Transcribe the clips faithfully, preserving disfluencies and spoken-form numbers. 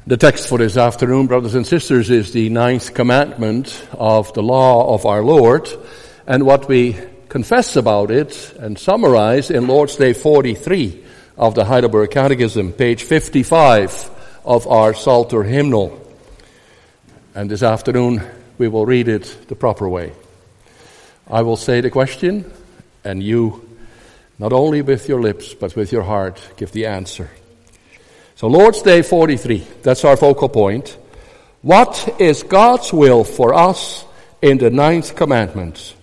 The text for this afternoon, brothers and sisters, is the ninth commandment of the law of our Lord, and what we confess about it and summarize in Lord's Day forty-three of the Heidelberg Catechism, page fifty-five of our Psalter hymnal. And this afternoon we will read it the proper way. I will say the question, and you, not only with your lips, but with your heart, give the answer. So Lord's Day forty-three, that's our focal point. What is God's will for us in the ninth commandment?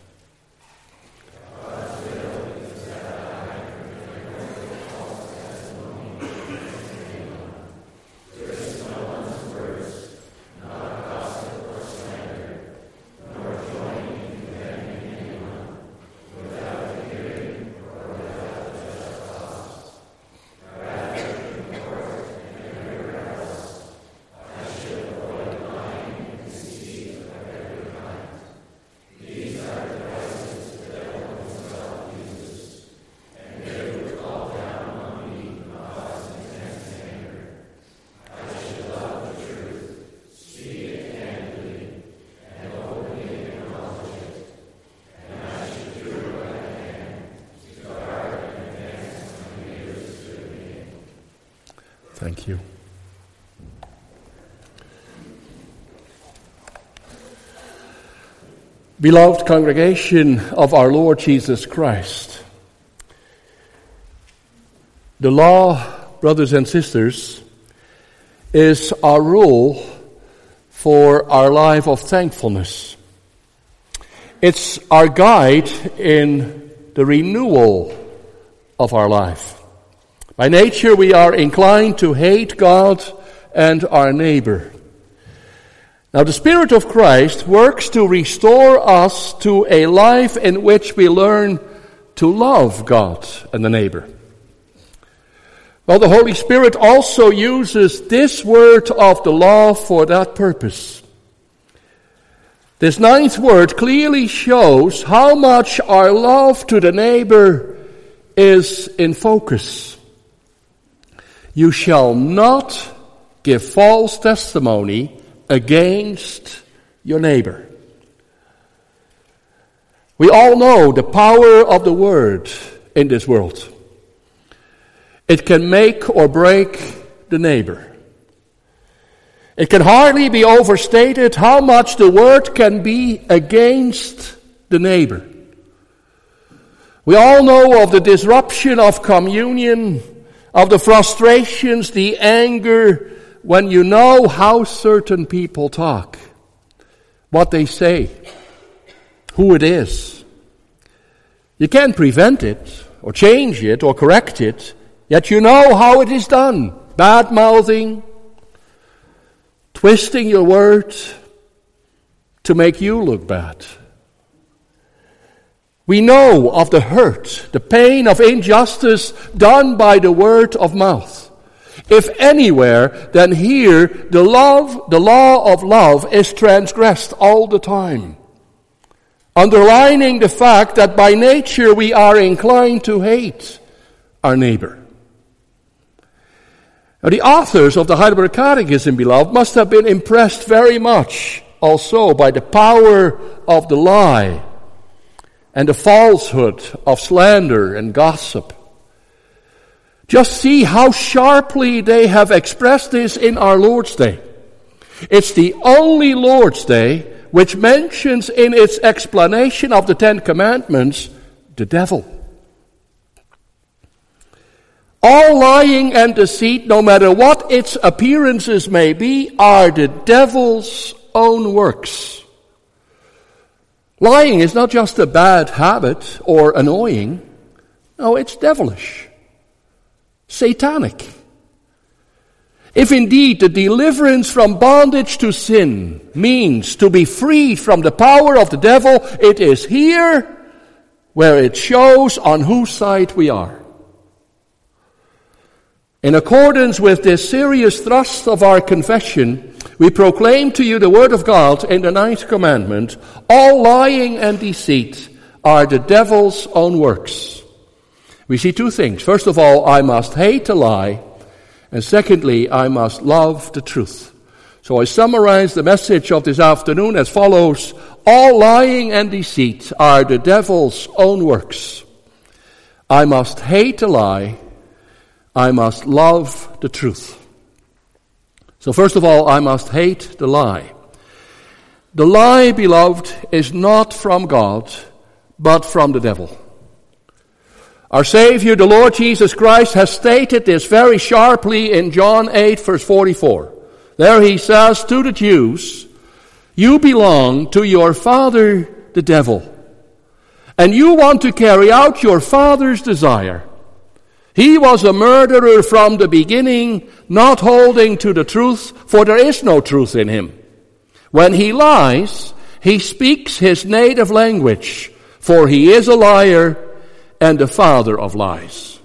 Thank you. Beloved congregation of our Lord Jesus Christ, the law, brothers and sisters, is our rule for our life of thankfulness. It's our guide in the renewal of our life. By nature, we are inclined to hate God and our neighbor. Now, the Spirit of Christ works to restore us to a life in which we learn to love God and the neighbor. Well, the Holy Spirit also uses this word of the law for that purpose. This ninth word clearly shows how much our love to the neighbor is in focus. You shall not give false testimony against your neighbor. We all know the power of the word in this world. It can make or break the neighbor. It can hardly be overstated how much the word can be against the neighbor. We all know of the disruption of communion, of the frustrations, the anger, when you know how certain people talk, what they say, who it is. You can't prevent it, or change it, or correct it, yet you know how it is done. Bad-mouthing, twisting your words to make you look bad. We know of the hurt, the pain of injustice done by the word of mouth. If anywhere, then here the love, the law of love is transgressed all the time, underlining the fact that by nature we are inclined to hate our neighbor. Now, the authors of the Heidelberg Catechism, beloved, must have been impressed very much also by the power of the lie and the falsehood of slander and gossip. Just see how sharply they have expressed this in our Lord's Day. It's the only Lord's Day which mentions in its explanation of the Ten Commandments the devil. All lying and deceit, no matter what its appearances may be, are the devil's own works. Lying is not just a bad habit or annoying. No, it's devilish, satanic. If indeed the deliverance from bondage to sin means to be freed from the power of the devil, it is here where it shows on whose side we are. In accordance with this serious thrust of our confession, we proclaim to you the word of God in the ninth commandment. All lying and deceit are the devil's own works. We see two things. First of all, I must hate a lie, And secondly, I must love the truth. So I summarize the message of this afternoon as follows. All lying and deceit are the devil's own works. I must hate a lie. I must love the truth. So first of all, I must hate the lie. The lie, beloved, is not from God, but from the devil. Our Savior, the Lord Jesus Christ, has stated this very sharply in John eight, verse forty-four. There he says to the Jews, you belong to your father, the devil, and you want to carry out your father's desire. He was a murderer from the beginning, not holding to the truth, for there is no truth in him. When he lies, he speaks his native language, for he is a liar and the father of lies.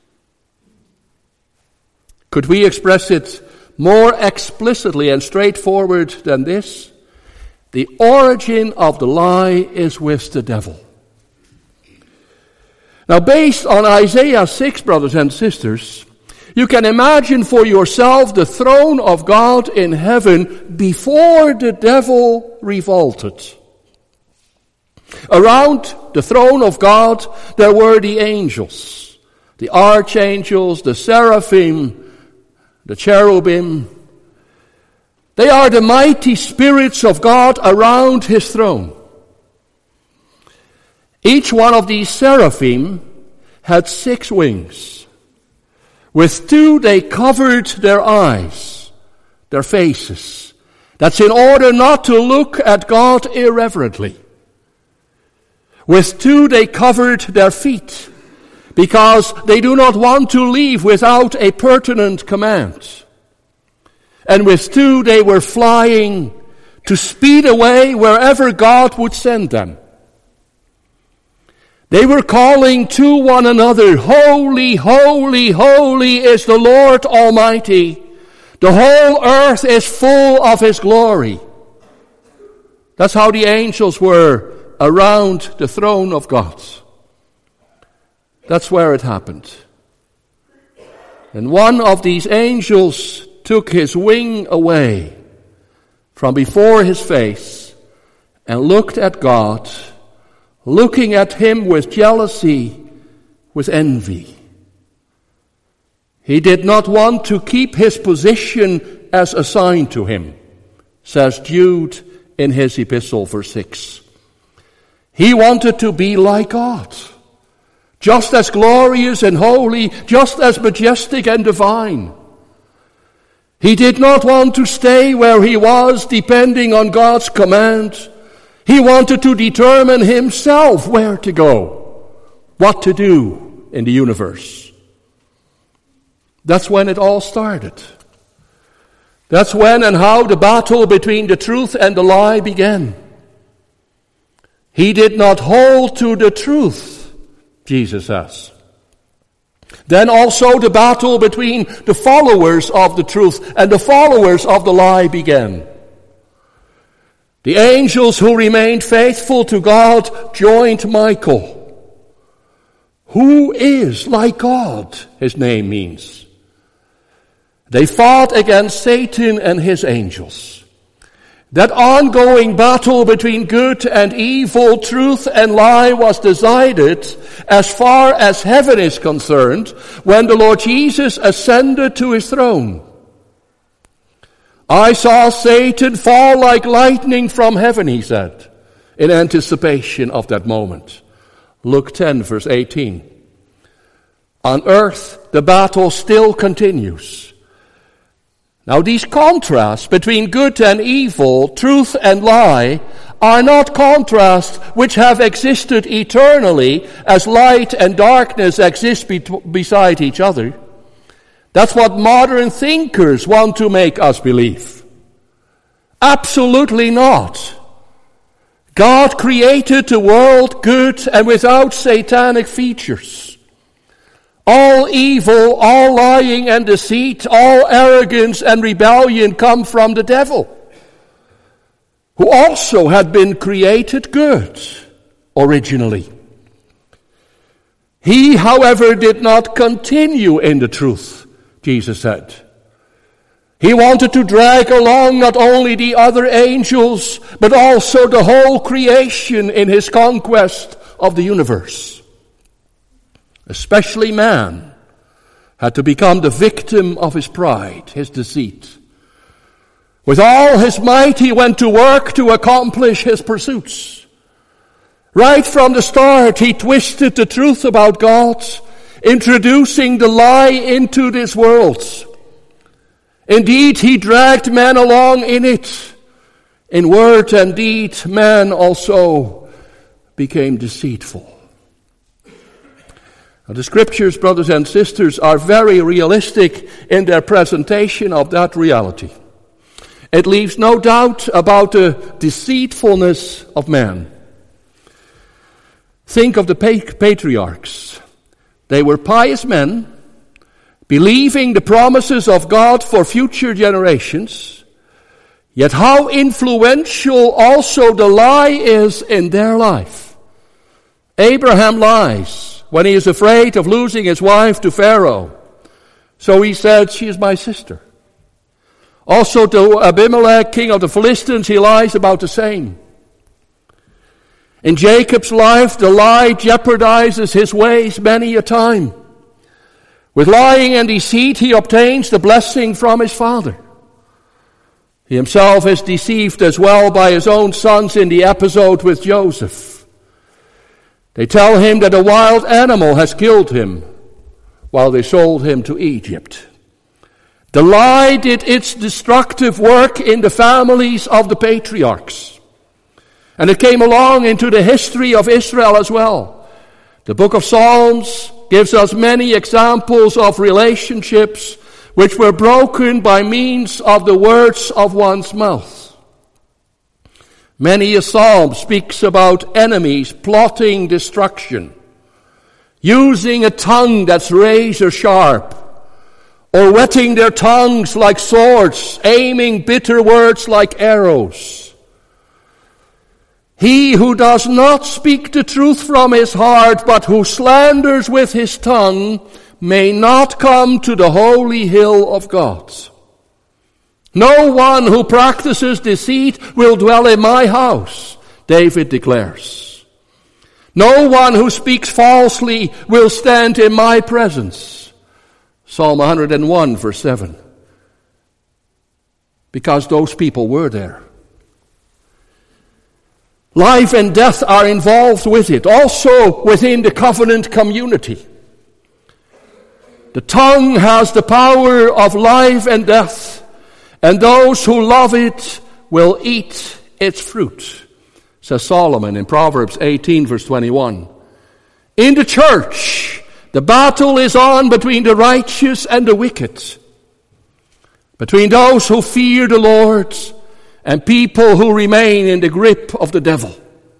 Could we express it more explicitly and straightforward than this? The origin of the lie is with the devil. Now, based on Isaiah six, brothers and sisters, you can imagine for yourself the throne of God in heaven before the devil revolted. Around the throne of God, there were the angels, the archangels, the seraphim, the cherubim. They are the mighty spirits of God around his throne. Each one of these seraphim had six wings. With two they covered their eyes, their faces. That's in order not to look at God irreverently. With two they covered their feet, because they do not want to leave without a pertinent command. And with two they were flying to speed away wherever God would send them. They were calling to one another, holy, holy, holy is the Lord Almighty. The whole earth is full of his glory. That's how the angels were around the throne of God. That's where it happened. And one of these angels took his wing away from before his face and looked at God, looking at him with jealousy, with envy. He did not want to keep his position as assigned to him, says Jude in his epistle, verse six. He wanted to be like God, just as glorious and holy, just as majestic and divine. He did not want to stay where he was, depending on God's command. He wanted to determine himself where to go, what to do in the universe. That's when it all started. That's when and how the battle between the truth and the lie began. He did not hold to the truth, Jesus says. Then also the battle between the followers of the truth and the followers of the lie began. The angels who remained faithful to God joined Michael, who is like God, his name means. They fought against Satan and his angels. That ongoing battle between good and evil, truth and lie was decided as far as heaven is concerned when the Lord Jesus ascended to his throne. I saw Satan fall like lightning from heaven, he said, in anticipation of that moment. Luke ten, verse eighteen. On earth, the battle still continues. Now, these contrasts between good and evil, truth and lie, are not contrasts which have existed eternally as light and darkness exist be- beside each other. That's what modern thinkers want to make us believe. Absolutely not. God created the world good and without satanic features. All evil, all lying and deceit, all arrogance and rebellion come from the devil, who also had been created good originally. He, however, did not continue in the truth, Jesus said. He wanted to drag along not only the other angels, but also the whole creation in his conquest of the universe. Especially man had to become the victim of his pride, his deceit. With all his might, he went to work to accomplish his pursuits. Right from the start, he twisted the truth about God, introducing the lie into this world. Indeed, he dragged man along in it. In word and deed, man also became deceitful. Now, the scriptures, brothers and sisters, are very realistic in their presentation of that reality. It leaves no doubt about the deceitfulness of man. Think of the patriarchs. They were pious men, believing the promises of God for future generations, yet how influential also the lie is in their life. Abraham lies when he is afraid of losing his wife to Pharaoh. So he said, "She is my sister." Also to Abimelech, king of the Philistines, he lies about the same. In Jacob's life, the lie jeopardizes his ways many a time. With lying and deceit, he obtains the blessing from his father. He himself is deceived as well by his own sons in the episode with Joseph. They tell him that a wild animal has killed him, while they sold him to Egypt. The lie did its destructive work in the families of the patriarchs. And it came along into the history of Israel as well. The book of Psalms gives us many examples of relationships which were broken by means of the words of one's mouth. Many a psalm speaks about enemies plotting destruction, using a tongue that's razor sharp, or whetting their tongues like swords, aiming bitter words like arrows. He who does not speak the truth from his heart, but who slanders with his tongue, may not come to the holy hill of God. No one who practices deceit will dwell in my house, David declares. No one who speaks falsely will stand in my presence. Psalm one hundred one, verse seven. Because those people were there. Life and death are involved with it, also within the covenant community. The tongue has the power of life and death, and those who love it will eat its fruit, says Solomon in Proverbs eighteen, verse twenty-one. In the church, the battle is on between the righteous and the wicked, between those who fear the Lord and people who remain in the grip of the devil.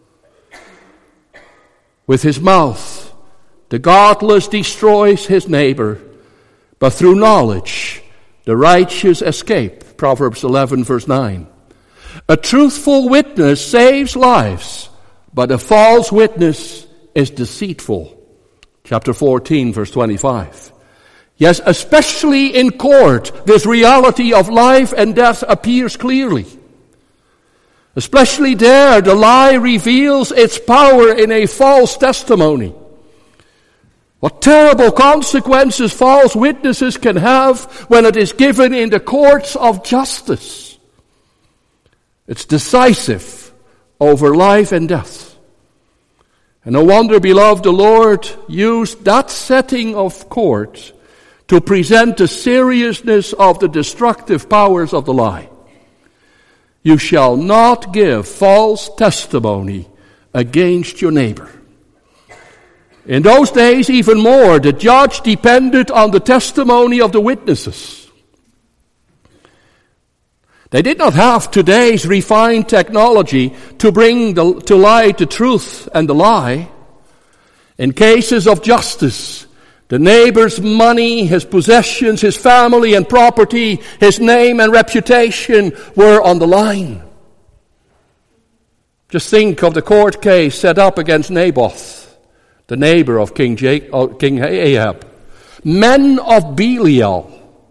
With his mouth, the godless destroys his neighbor, but through knowledge, the righteous escape. Proverbs eleven, verse nine. A truthful witness saves lives, but a false witness is deceitful. Chapter fourteen, verse twenty-five. Yes, especially in court, this reality of life and death appears clearly. Especially there, the lie reveals its power in a false testimony. What terrible consequences false witnesses can have when it is given in the courts of justice. It's decisive over life and death. And no wonder, beloved, the Lord used that setting of court to present the seriousness of the destructive powers of the lie. You shall not give false testimony against your neighbor. In those days, even more, the judge depended on the testimony of the witnesses. They did not have today's refined technology to bring the, to light the truth and the lie. In cases of justice, the neighbor's money, his possessions, his family and property, his name and reputation were on the line. Just think of the court case set up against Naboth, the neighbor of King, King Ahab. Men of Belial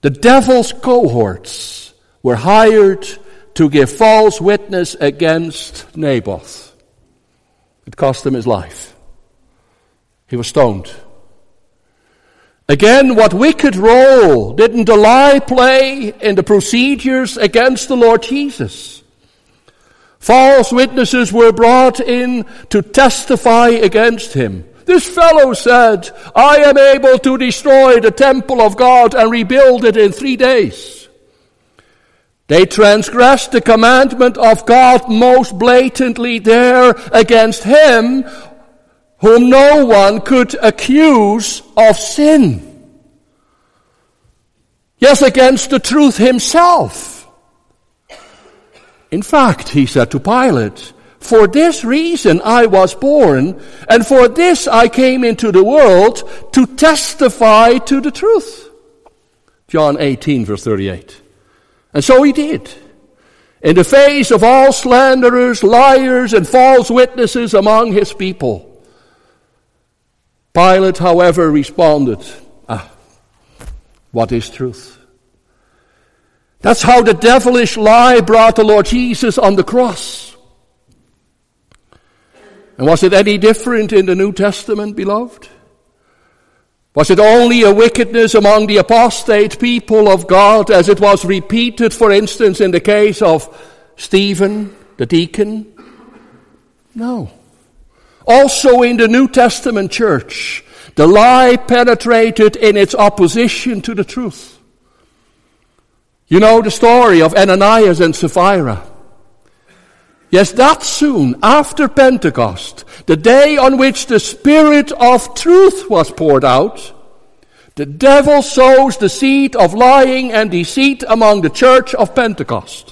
The devil's cohorts were hired to give false witness against Naboth. It cost him his life. He was stoned. Again, what wicked role didn't the lie play in the procedures against the Lord Jesus? False witnesses were brought in to testify against him. This fellow said, I am able to destroy the temple of God and rebuild it in three days. They transgressed the commandment of God most blatantly there against him whom no one could accuse of sin. Yes, against the truth himself. In fact, he said to Pilate, for this reason I was born, and for this I came into the world, to testify to the truth. John eighteen, verse thirty-eight. And so he did. In the face of all slanderers, liars, and false witnesses among his people. Pilate, however, responded, ah, what is truth? That's how the devilish lie brought the Lord Jesus on the cross. And was it any different in the New Testament, beloved? Was it only a wickedness among the apostate people of God, as it was repeated, for instance, in the case of Stephen, the deacon? No. Also in the New Testament church, the lie penetrated in its opposition to the truth. You know the story of Ananias and Sapphira. Yes, that soon after Pentecost, the day on which the Spirit of truth was poured out, the devil sows the seed of lying and deceit among the church of Pentecost.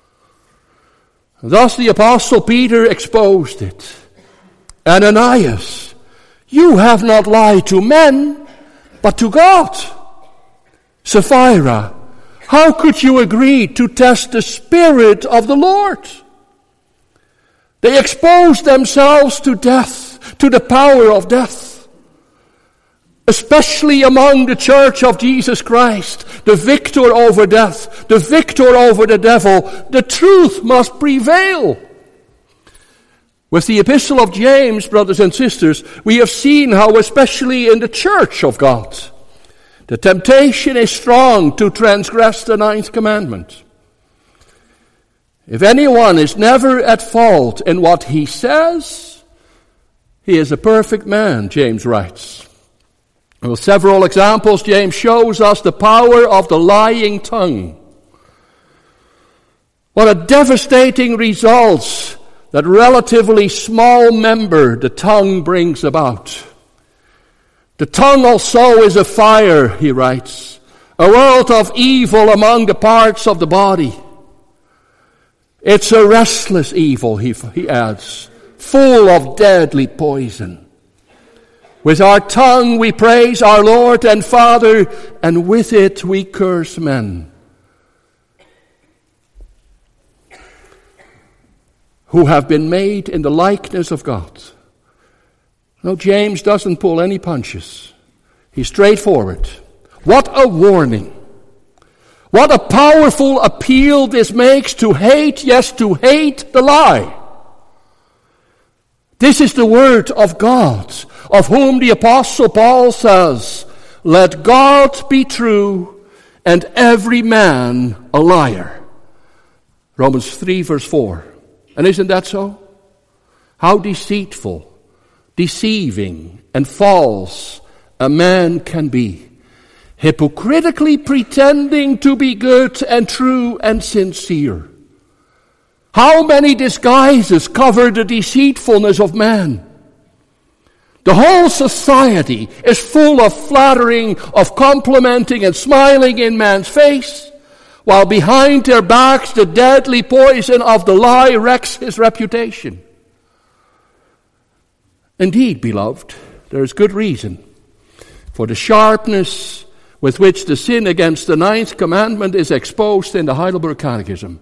Thus the Apostle Peter exposed it. Ananias, you have not lied to men, but to God. Sapphira, how could you agree to test the Spirit of the Lord? They exposed themselves to death, to the power of death. Especially among the church of Jesus Christ, the victor over death, the victor over the devil, the truth must prevail. With the epistle of James, brothers and sisters, we have seen how, especially in the church of God, the temptation is strong to transgress the ninth commandment. If anyone is never at fault in what he says, he is a perfect man, James writes. With several examples, James shows us the power of the lying tongue. What a devastating results that relatively small member the tongue brings about. The tongue also is a fire, he writes, a world of evil among the parts of the body. It's a restless evil, he, he adds, full of deadly poison. With our tongue we praise our Lord and Father, and with it we curse men. Who have been made in the likeness of God. No, James doesn't pull any punches. He's straightforward. What a warning. What a powerful appeal this makes to hate, yes, to hate the lie. This is the word of God, of whom the Apostle Paul says, let God be true and every man a liar. Romans three verse four. And isn't that so? How deceitful, deceiving, and false a man can be, hypocritically pretending to be good and true and sincere. How many disguises cover the deceitfulness of man? The whole society is full of flattering, of complimenting and smiling in man's face, while behind their backs the deadly poison of the lie wrecks his reputation. Indeed, beloved, there is good reason for the sharpness with which the sin against the ninth commandment is exposed in the Heidelberg Catechism.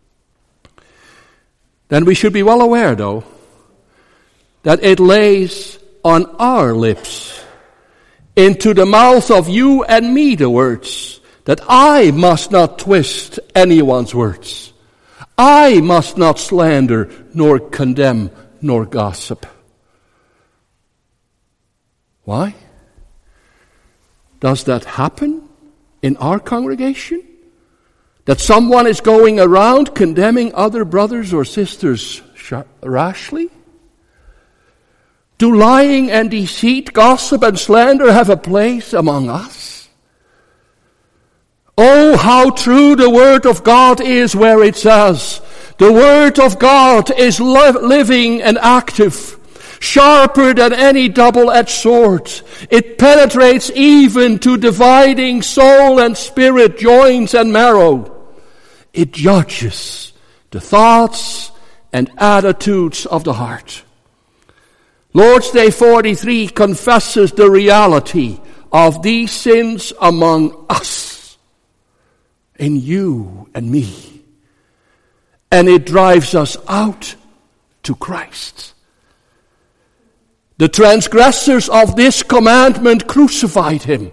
Then we should be well aware, though, that it lays on our lips, into the mouth of you and me, the words, that I must not twist anyone's words. I must not slander, nor condemn, nor gossip. Why? Does that happen in our congregation? That someone is going around condemning other brothers or sisters rashly? Do lying and deceit, gossip and slander have a place among us? Oh, how true the Word of God is where it says, the Word of God is li- living and active, sharper than any double-edged sword. It penetrates even to dividing soul and spirit, joints and marrow. It judges the thoughts and attitudes of the heart. Lord's Day forty-three confesses the reality of these sins among us, in you and me. And it drives us out to Christ. The transgressors of this commandment crucified him.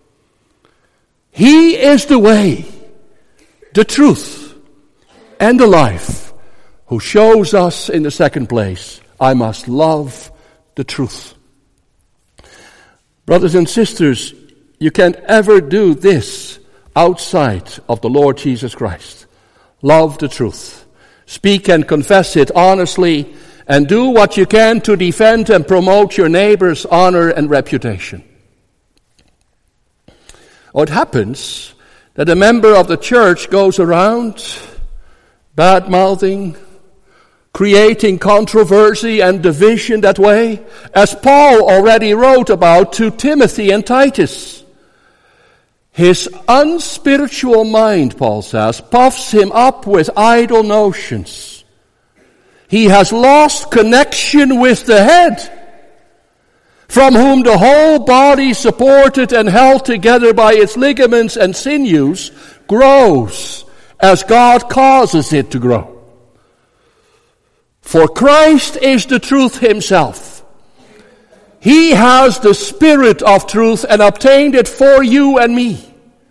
He is the way, the truth, and the life, who shows us in the second place, I must love the truth. Brothers and sisters, you can't ever do this outside of the Lord Jesus Christ. Love the truth. Speak and confess it honestly, and do what you can to defend and promote your neighbor's honor and reputation. Or it happens that a member of the church goes around bad-mouthing, creating controversy and division that way, as Paul already wrote about to Timothy and Titus. His unspiritual mind, Paul says, puffs him up with idle notions. He has lost connection with the head, from whom the whole body, supported and held together by its ligaments and sinews, grows as God causes it to grow. For Christ is the truth himself. He has the Spirit of truth and obtained it for you and me.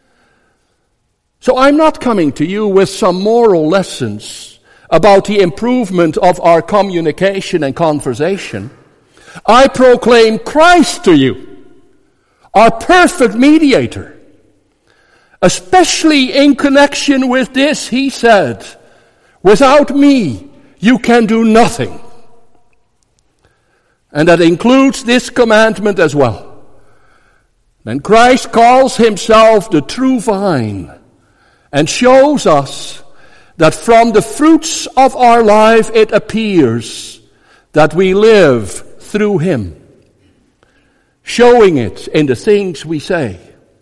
So I'm not coming to you with some moral lessons about the improvement of our communication and conversation. I proclaim Christ to you, our perfect mediator. Especially in connection with this, he said, without me, you can do nothing. And that includes this commandment as well. Then Christ calls himself the true vine and shows us that from the fruits of our life it appears that we live through him, showing it in the things we say.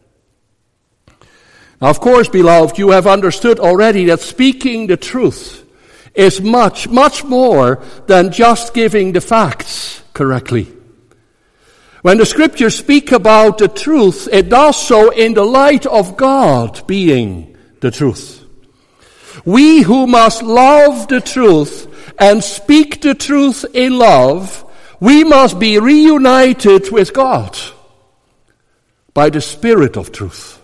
Now, of course, beloved, you have understood already that speaking the truth is much, much more than just giving the facts correctly. When the scriptures speak about the truth, it does so in the light of God being the truth. We who must love the truth and speak the truth in love, we must be reunited with God by the Spirit of truth.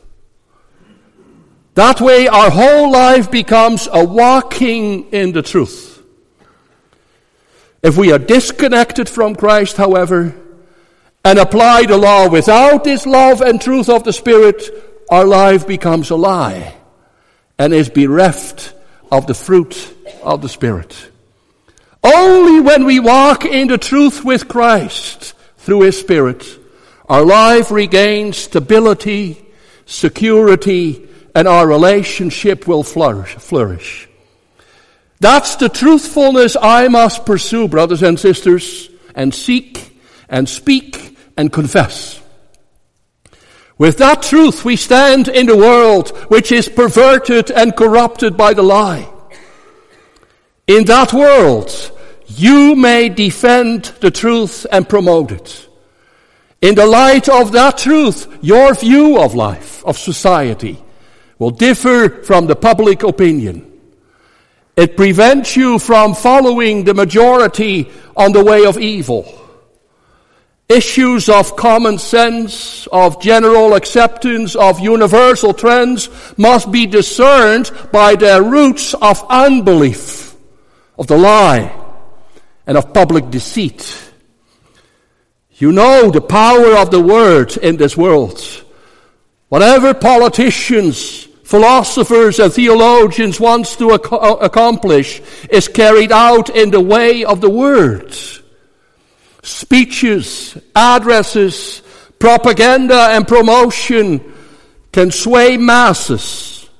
That way our whole life becomes a walking in the truth. If we are disconnected from Christ, however, and apply the law without this love and truth of the Spirit, our life becomes a lie and is bereft of the fruit of the Spirit. Only when we walk in the truth with Christ through his Spirit, our life regains stability, security, and our relationship will flourish. flourish. That's the truthfulness I must pursue, brothers and sisters, and seek and speak and confess. With that truth we stand in the world which is perverted and corrupted by the lie. In that world, you may defend the truth and promote it. In the light of that truth, your view of life, of society, will differ from the public opinion. It prevents you from following the majority on the way of evil. Issues of common sense, of general acceptance, of universal trends must be discerned by their roots of unbelief, of the lie, and of public deceit. You know the power of the word in this world. Whatever politicians, philosophers, and theologians want to ac- accomplish is carried out in the way of the word. Speeches, addresses, propaganda, and promotion can sway masses.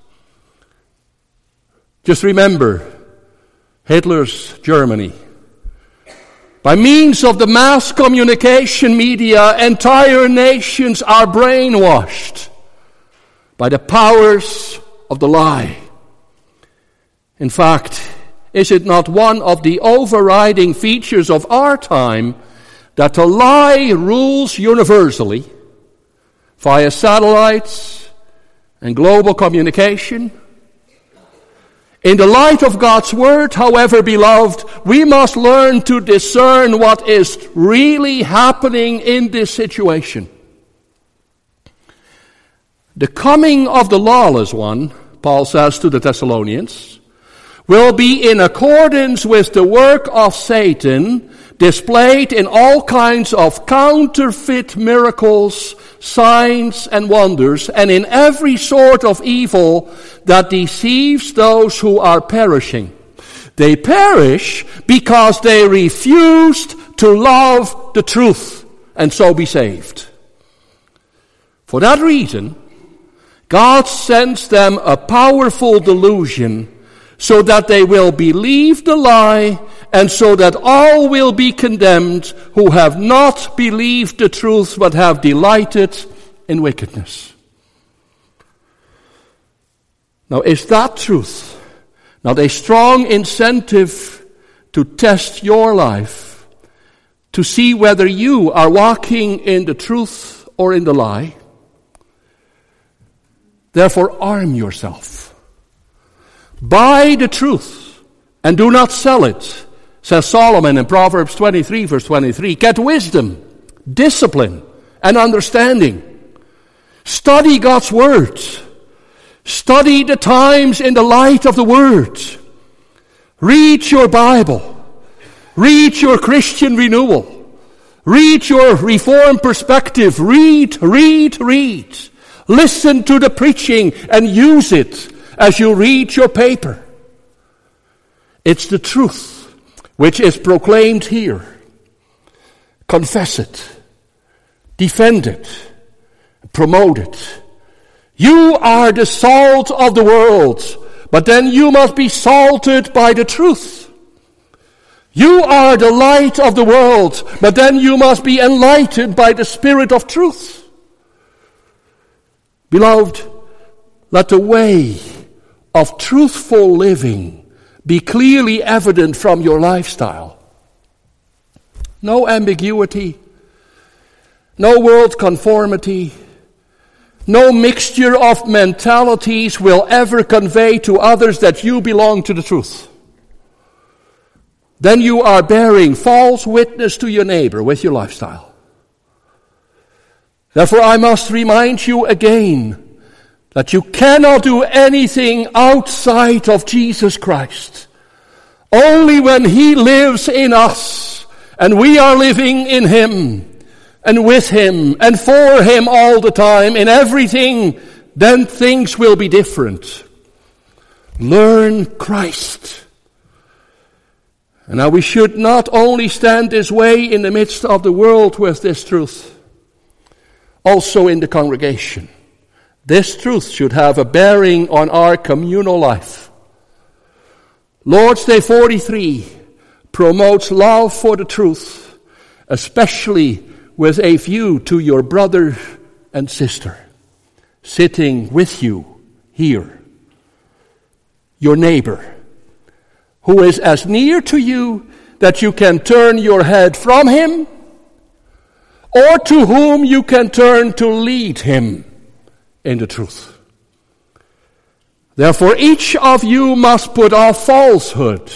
Just remember Hitler's Germany. By means of the mass communication media, entire nations are brainwashed by the powers of the lie. In fact, is it not one of the overriding features of our time that the lie rules universally via satellites and global communication? In the light of God's word, however, beloved, we must learn to discern what is really happening in this situation. The coming of the lawless one, Paul says to the Thessalonians, will be in accordance with the work of Satan, displayed in all kinds of counterfeit miracles, signs, and wonders, and in every sort of evil that deceives those who are perishing. They perish because they refused to love the truth and so be saved. For that reason, God sends them a powerful delusion so that they will believe the lie, and so that all will be condemned who have not believed the truth but have delighted in wickedness. Now, is that truth not a strong incentive to test your life, to see whether you are walking in the truth or in the lie? Therefore, arm yourself. Buy the truth and do not sell it, says Solomon in Proverbs twenty-three, verse twenty-three. Get wisdom, discipline, and understanding. Study God's word. Study the times in the light of the word. Read your Bible. Read your Christian renewal. Read your Reformed perspective. Read, read, read. Listen to the preaching and use it as you read your paper. It's the truth which is proclaimed here. Confess it. Defend it. Promote it. You are the salt of the world, but then you must be salted by the truth. You are the light of the world, but then you must be enlightened by the Spirit of truth. Beloved, let the way of truthful living be clearly evident from your lifestyle. No ambiguity, no world conformity, no mixture of mentalities will ever convey to others that you belong to the truth. Then you are bearing false witness to your neighbor with your lifestyle. Therefore, I must remind you again that you cannot do anything outside of Jesus Christ. Only when He lives in us and we are living in Him and with Him and for Him all the time in everything, then things will be different. Learn Christ. And now we should not only stand this way in the midst of the world with this truth, also in the congregation. This truth should have a bearing on our communal life. Lord's Day forty-three promotes love for the truth, especially with a view to your brother and sister sitting with you here. Your neighbor, who is as near to you that you can turn your head from him, or to whom you can turn to lead him in the truth. Therefore, each of you must put off falsehood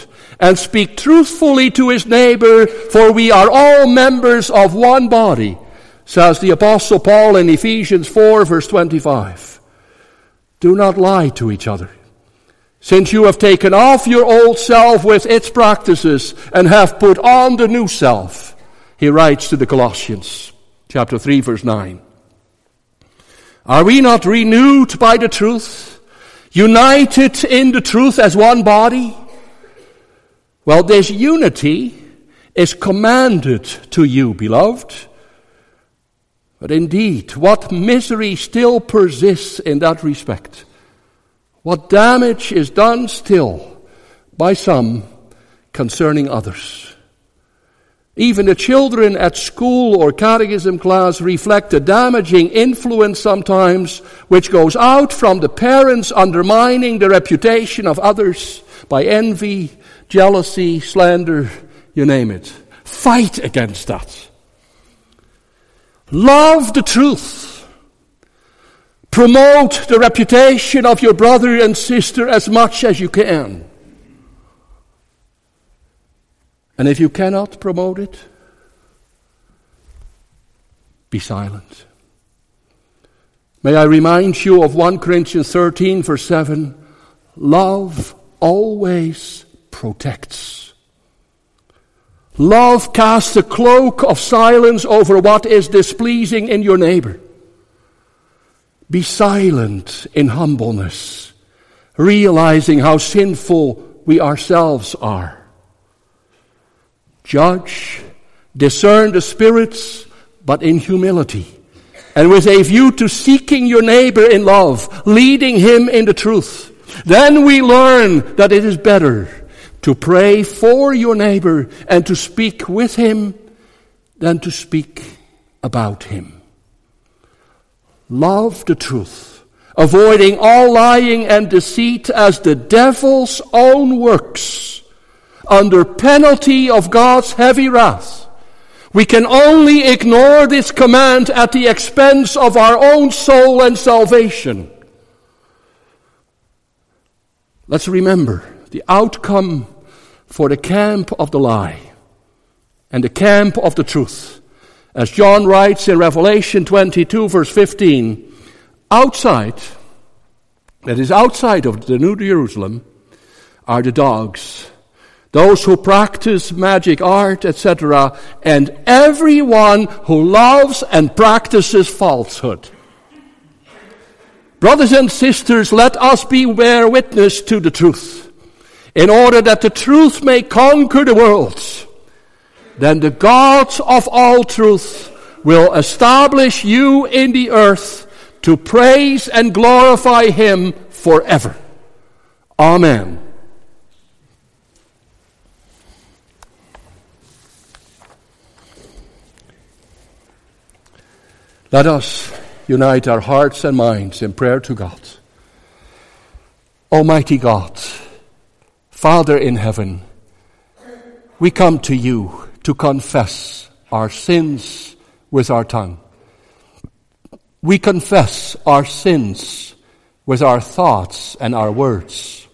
and speak truthfully to his neighbor, for we are all members of one body, says the Apostle Paul in Ephesians four, verse twenty-five. Do not lie to each other, since you have taken off your old self with its practices and have put on the new self, he writes to the Colossians, chapter three, verse nine. Are we not renewed by the truth, united in the truth as one body? Well, this unity is commanded to you, beloved. But indeed, what misery still persists in that respect. What damage is done still by some concerning others. Even the children at school or catechism class reflect a damaging influence sometimes, which goes out from the parents undermining the reputation of others by envy, jealousy, slander, you name it. Fight against that. Love the truth. Promote the reputation of your brother and sister as much as you can. And if you cannot promote it, be silent. May I remind you of First Corinthians thirteen, verse seven. Love always protects. Love casts a cloak of silence over what is displeasing in your neighbor. Be silent in humbleness, realizing how sinful we ourselves are. Judge, discern the spirits, but in humility, and with a view to seeking your neighbor in love, leading him in the truth. Then we learn that it is better to pray for your neighbor and to speak with him than to speak about him. Love the truth, avoiding all lying and deceit as the devil's own works, under penalty of God's heavy wrath. We can only ignore this command at the expense of our own soul and salvation. Let's remember the outcome for the camp of the lie and the camp of the truth. As John writes in Revelation twenty-two, verse fifteen, outside, that is outside of the New Jerusalem, are the dogs, those who practice magic art, et cetera, and everyone who loves and practices falsehood. Brothers and sisters, let us bear witness to the truth, in order that the truth may conquer the world. Then the God of all truth will establish you in the earth to praise and glorify him forever. Amen. Let us unite our hearts and minds in prayer to God. Almighty God, Father in heaven, we come to you to confess our sins with our tongue. We confess our sins with our thoughts and our words.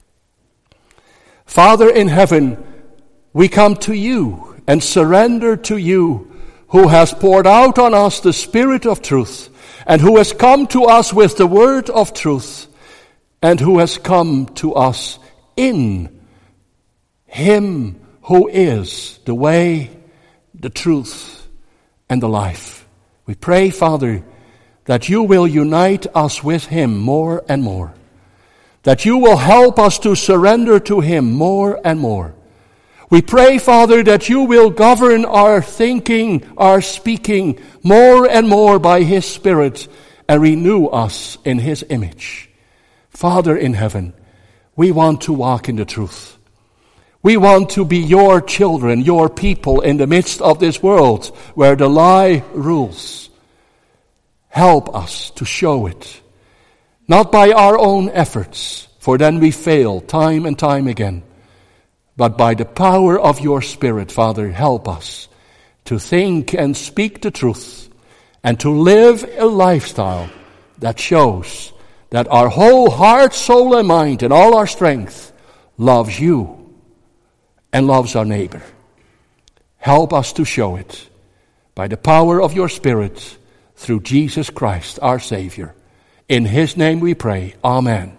Father in heaven, we come to you and surrender to you, who has poured out on us the Spirit of truth, and who has come to us with the word of truth, and who has come to us in him who is the way, the truth, and the life. We pray, Father, that you will unite us with him more and more, that you will help us to surrender to him more and more. We pray, Father, that you will govern our thinking, our speaking, more and more by his Spirit, and renew us in his image. Father in heaven, we want to walk in the truth. We want to be your children, your people in the midst of this world where the lie rules. Help us to show it, not by our own efforts, for then we fail time and time again, but by the power of your Spirit. Father, help us to think and speak the truth and to live a lifestyle that shows that our whole heart, soul, and mind and all our strength loves you and loves our neighbor. Help us to show it by the power of your Spirit through Jesus Christ, our Savior. In his name we pray. Amen.